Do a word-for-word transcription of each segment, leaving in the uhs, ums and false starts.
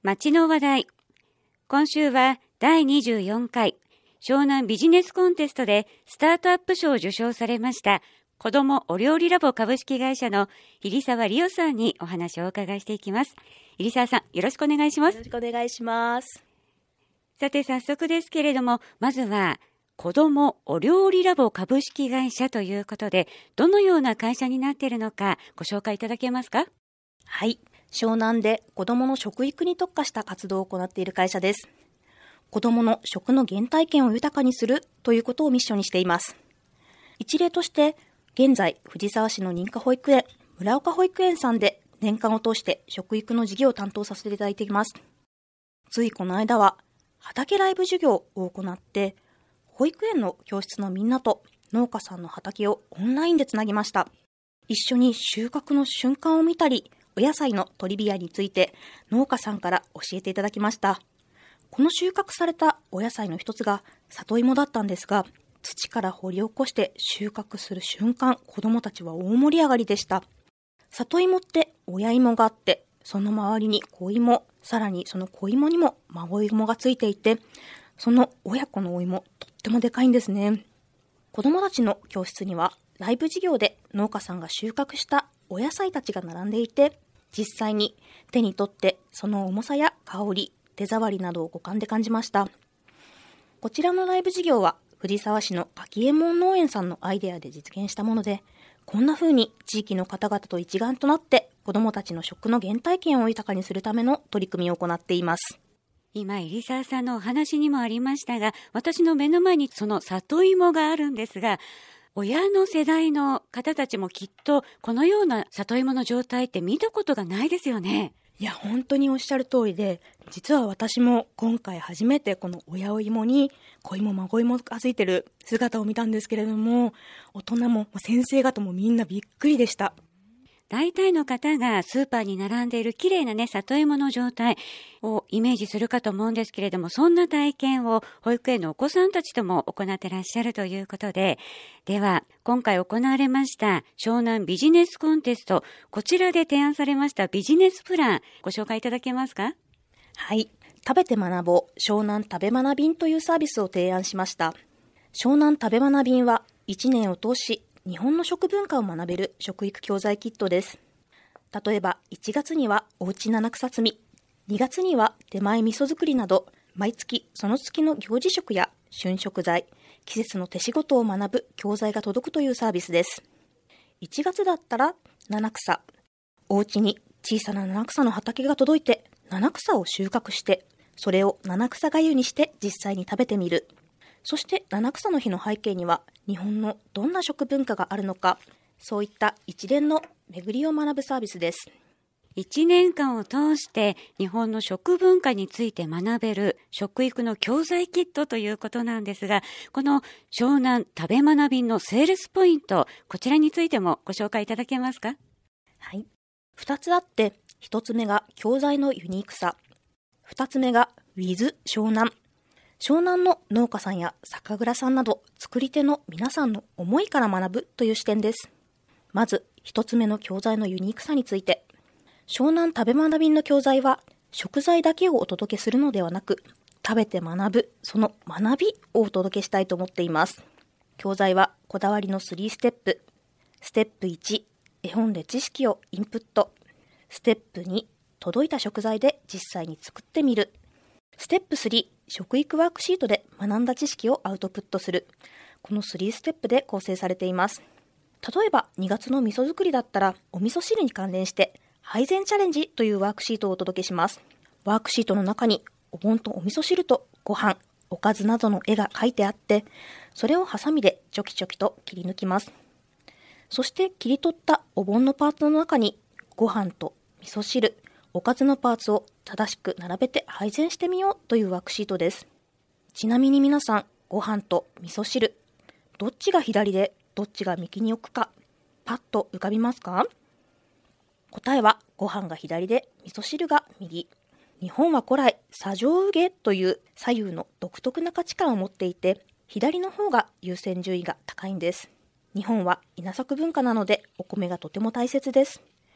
街の話題。今週はだいにじゅうよんかい湘南ビジネスコンテストでスタートアップ賞を受賞されました子どもお料理ラボ株式会社の入澤理央さんにお話をお伺いしていきます。入澤さん、よろしくお願いします。 よろしくお願いします。 さて早速ですけれども、まずは子どもお料理ラボ株式会社ということで、どのような会社になっているのかご紹介いただけますか？ はい、湘南で子どもの食育に特化した活動を行っている会社です。子どもの食の原体験を豊かにするということをミッションにしています。一例として、現在藤沢市の認可保育園村岡保育園さんで年間を通して食育の事業を担当させていただいています。ついこの間は畑ライブ授業を行って、保育園の教室のみんなと農家さんの畑をオンラインでつなぎました。一緒に収穫の瞬間を見たり、お野菜のトリビアについて農家さんから教えていただきました。この収穫されたお野菜の一つが里芋だったんですが、土から掘り起こして収穫する瞬間、子どもたちは大盛り上がりでした。里芋って親芋があって、その周りに子芋、さらにその子芋にも孫芋がついていて、その親子のお芋、とってもでかいんですね。子どもたちの教室にはライブ授業で農家さんが収穫したお野菜たちが並んでいて、実際に手に取ってその重さや香り、手触りなどを五感で感じました。こちらのライブ授業は藤沢市の柿右衛門農園さんのアイデアで実現したもので、こんな風に地域の方々と一丸となって子どもたちの食の原体験を豊かにするための取り組みを行っています。 今入澤さんのお話にもありましたが、私の目の前にその里芋があるんですが、親の世代の方たちもきっとこのような里芋の状態って見たことがないですよね。 いや、本当におっしゃる通りで、実は私も今回初めてこの親芋に子芋孫芋がついてる姿を見たんですけれども、大人も先生方もみんなびっくりでした。 大体の方がスーパーに並んでいる綺麗なね、里芋の状態をイメージするかと思うんですけれども、そんな体験を保育園のお子さんたちとも行ってらっしゃるということで、では今回行われました湘南ビジネスコンテスト、こちらで提案されましたビジネスプラン、ご紹介いただけますか？ はい、食べて学ぼう湘南食べ学便というサービスを提案しました。湘南食べ学便はいちねんを通し日本の食文化を学べる食育教材キットです。例えばいちがつにはおうち七草摘み、にがつには手前味噌作りなど、毎月その月の行事食や旬食材、季節の手仕事を学ぶ教材が届くというサービスです。いちがつだったら七草、おうちに小さな七草の畑が届いて七草を収穫して、それを七草がゆにして実際に食べてみる。そして七草の日の背景には日本のどんな食文化があるのか、そういった一連の巡りを学ぶサービスです。 いちねんかんを通して日本の食文化について学べる食育の教材キットということなんですが、この湘南食べ学びのセールスポイント、こちらについてもご紹介いただけますか？ はい、ふたつあって、ひとつめが教材のユニークさ、ふたつめが with 湘南。湘南の農家さんや酒蔵さんなど作り手の皆さんの思いから学ぶという視点です。まず一つ目の教材のユニークさについて、湘南食べ学びの教材は食材だけをお届けするのではなく、食べて学ぶ、その学びをお届けしたいと思っています。教材はこだわりのスリーステップ。ステップいち、絵本で知識をインプット。ステップに、届いた食材で実際に作ってみる。ステップスリー、食育ワークシートで学んだ知識をアウトプットする。このスリーステップで構成されています。例えばにがつの味噌作りだったら、お味噌汁に関連して配膳チャレンジというワークシートをお届けします。ワークシートの中にお盆とお味噌汁とご飯、おかずなどの絵が描いてあって、それをハサミでチョキチョキと切り抜きます。そして切り取ったお盆のパーツの中にご飯と味噌汁、おかずのパーツを正しく並べて配膳してみようというワークシートです。ちなみに皆さん、ご飯と味噌汁、どっちが左でどっちが右に置くか、パッと浮かびますか？答えはご飯が左で味噌汁が右。日本は古来、左上右下という左右の独特な価値観を持っていて、左の方が優先順位が高いんです。日本は稲作文化なのでお米がとても大切です。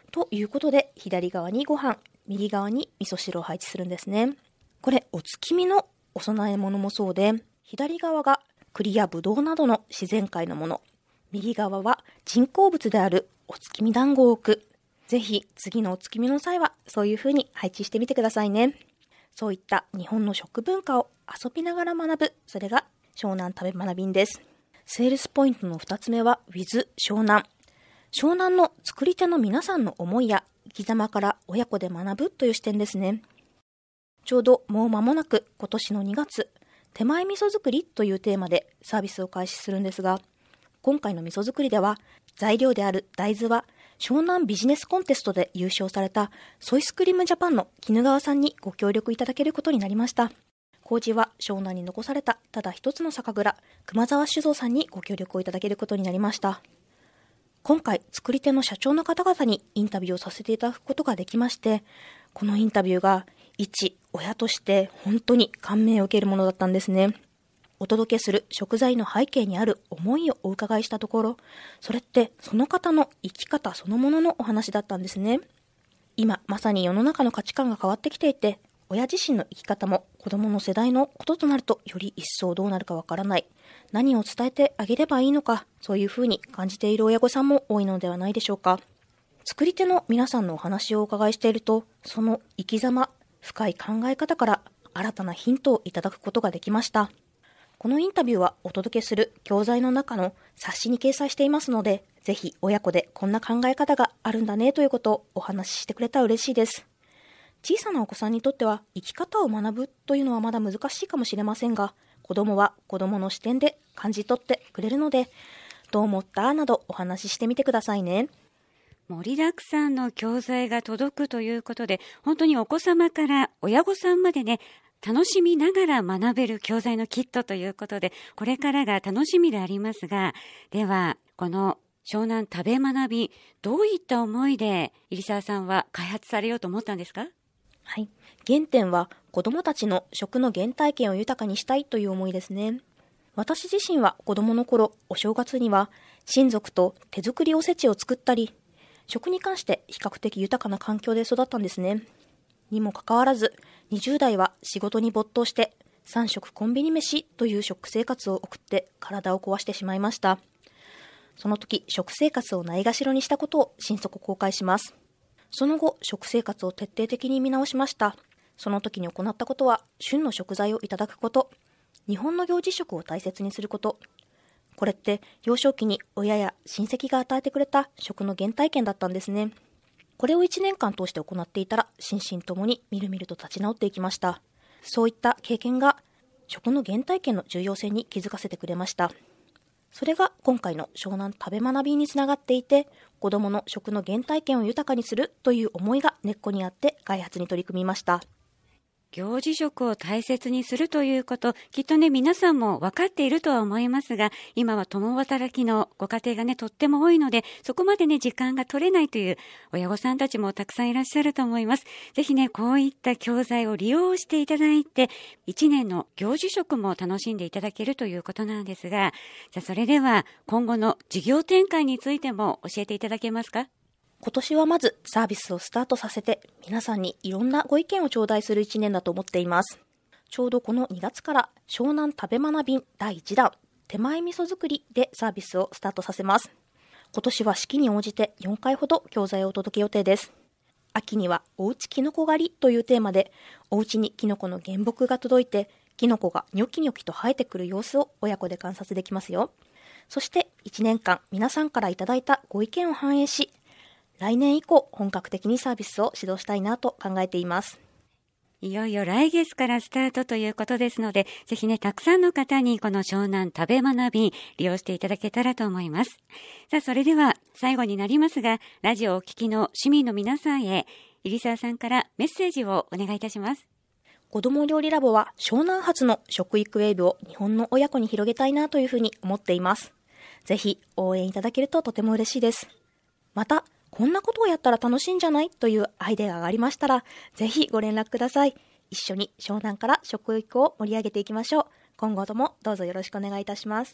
ということで、左側にご飯、右側に味噌汁を配置するんですね。これ、お月見のお供え物もそうで、左側が栗やぶどうなどの自然界のもの、右側は人工物であるお月見団子を置く。ぜひ次のお月見の際はそういう風に配置してみてくださいね。そういった日本の食文化を遊びながら学ぶ、それが湘南食べ学びんです。セールスポイントのふたつめは with 湘南。湘南の作り手の皆さんの思いや生き様から親子で学ぶという視点ですね。ちょうどもう間もなく今年のにがつ、手前味噌作りというテーマでサービスを開始するんですが、今回の味噌作りでは材料である大豆は湘南ビジネスコンテストで優勝されたソイスクリームジャパンの絹川さんにご協力いただけることになりました。麹は湘南に残されたただ一つの酒蔵、熊沢酒造さんにご協力をいただけることになりました。今回作り手の社長の方々にインタビューをさせていただくことができまして、このインタビューが一親として本当に感銘を受けるものだったんですね。お届けする食材の背景にある思いをお伺いしたところ、それってその方の生き方そのもののお話だったんですね。今まさに世の中の価値観が変わってきていて、親自身の生き方も子供の世代のこととなるとより一層どうなるかわからない。何を伝えてあげればいいのか、そういうふうに感じている親御さんも多いのではないでしょうか。作り手の皆さんのお話をお伺いしていると、その生き様、深い考え方から新たなヒントをいただくことができました。このインタビューはお届けする教材の中の冊子に掲載していますので、ぜひ親子でこんな考え方があるんだねということをお話ししてくれたら嬉しいです。小さなお子さんにとっては生き方を学ぶというのはまだ難しいかもしれませんが、子供は子供の視点で感じ取ってくれるので、どう思ったなどお話ししてみてくださいね。 盛りだくさんの教材が届くということで、本当にお子様から親御さんまでね、楽しみながら学べる教材のキットということで、これからが楽しみでありますが、ではこの湘南食べ学び、どういった思いで入澤さんは開発されようと思ったんですか？ はい、原点は子どもたちの食の原体験を豊かにしたいという思いですね。私自身は子どもの頃、お正月には親族と手作りおせちを作ったり、食に関して比較的豊かな環境で育ったんですね。にもかかわらず、にじゅう代は仕事に没頭してさん食コンビニ飯という食生活を送って体を壊してしまいました。その時、食生活をないがしろにしたことを心底後悔します。その後、食生活を徹底的に見直しました。その時に行ったことは、旬の食材をいただくこと、日本の行事食を大切にすること。これって幼少期に親や親戚が与えてくれた食の原体験だったんですね。これをいちねんかん通して行っていたら、心身ともにみるみると立ち直っていきました。そういった経験が食の原体験の重要性に気づかせてくれました。それが今回の湘南食べ学びにつながっていて、子どもの食の原体験を豊かにするという思いが根っこにあって開発に取り組みました。 行事食を大切にするということ、きっとね、皆さんも分かっているとは思いますが、今は共働きのご家庭がね、とっても多いので、そこまでね、時間が取れないという親御さんたちもたくさんいらっしゃると思います。ぜひね、こういった教材を利用していただいて、いちねんの行事食も楽しんでいただけるということなんですが、じゃあそれでは今後の事業展開についても教えていただけますか？ 今年はまずサービスをスタートさせて、皆さんにいろんなご意見を頂戴するいちねんだと思っています。ちょうどこのにがつから湘南食べ学びだいいちだん手前味噌作りでサービスをスタートさせます。今年は四季に応じてよんかいほど教材をお届け予定です。秋にはおうちきのこ狩りというテーマで、おうちにきのこの原木が届いて、きのこがニョキニョキと生えてくる様子を親子で観察できますよ。そしていちねんかん皆さんからいただいたご意見を反映し、来年以降本格的にサービスを指導したいなと考えています。 いよいよ来月からスタートということですので、ぜひね、たくさんの方にこの湘南食べ学び利用していただけたらと思います。さあ、それでは最後になりますが、ラジオをお聞きの市民の皆さんへ、入澤さんからメッセージをお願いいたします。 子ども料理ラボは湘南発の食育ウェーブを日本の親子に広げたいなというふうに思っています。ぜひ応援いただけるととても嬉しいです。また、こんなことをやったら楽しいんじゃないというアイデアがありましたら、ぜひご連絡ください。一緒に湘南から食育を盛り上げていきましょう。今後ともどうぞよろしくお願いいたします。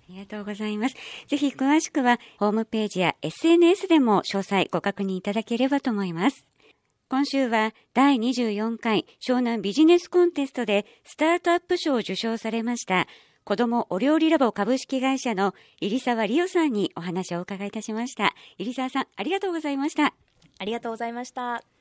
ありがとうございます。ぜひ詳しくはホームページや エスエヌエス でも詳細ご確認いただければと思います。今週はだいにじゅうよんかい湘南ビジネスコンテストでスタートアップ賞を受賞されました子どもお料理ラボ株式会社の入澤理央さんにお話をお伺いいたしました。入澤さん、ありがとうございました。 ありがとうございました。